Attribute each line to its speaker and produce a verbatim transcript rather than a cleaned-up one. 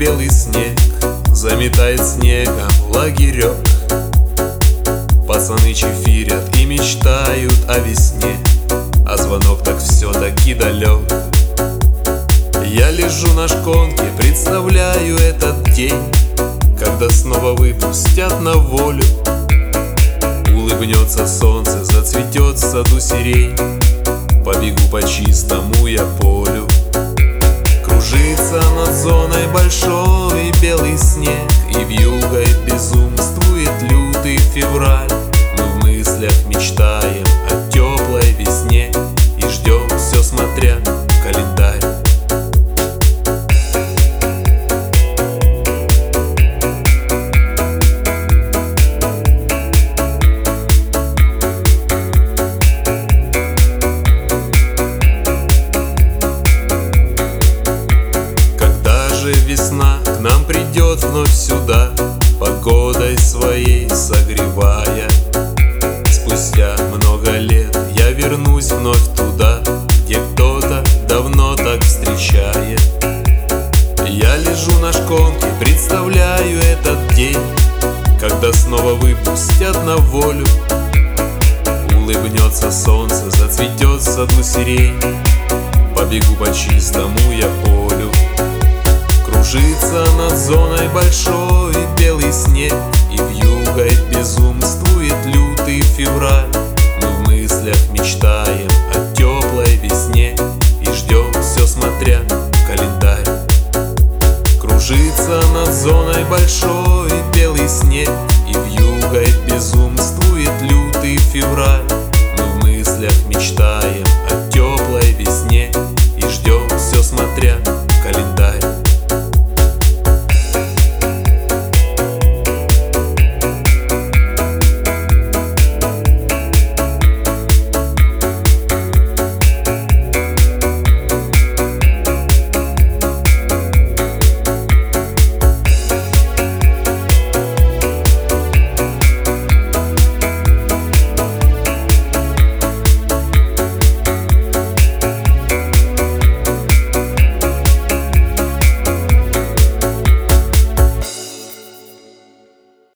Speaker 1: белый снег заметает снегом лагерек. Пацаны чефирят и мечтают о весне, а звонок так все-таки далек. Я лежу на шконке, представляю этот день, когда снова выпустят на волю. Улыбнется солнце, зацветет в саду сирень, побегу по чистому я полю. Кружится над зоной большой белый снег, и вьюгой безумствует лютый февраль. Мы в мыслях мечтаем о теплой весне и ждем все, смотря в календарь. Весна к нам придет вновь сюда, погодой своей согревая. Спустя много лет я вернусь вновь туда, где кто-то давно так встречает. Я лежу на шконке, представляю этот день, когда снова выпустят на волю. Улыбнется солнце, зацветет в саду сирень, побегу по чистому я полю. Кружится над зоной большой белый снег, и вьюгой безумствует лютый февраль. Мы в мыслях мечтаем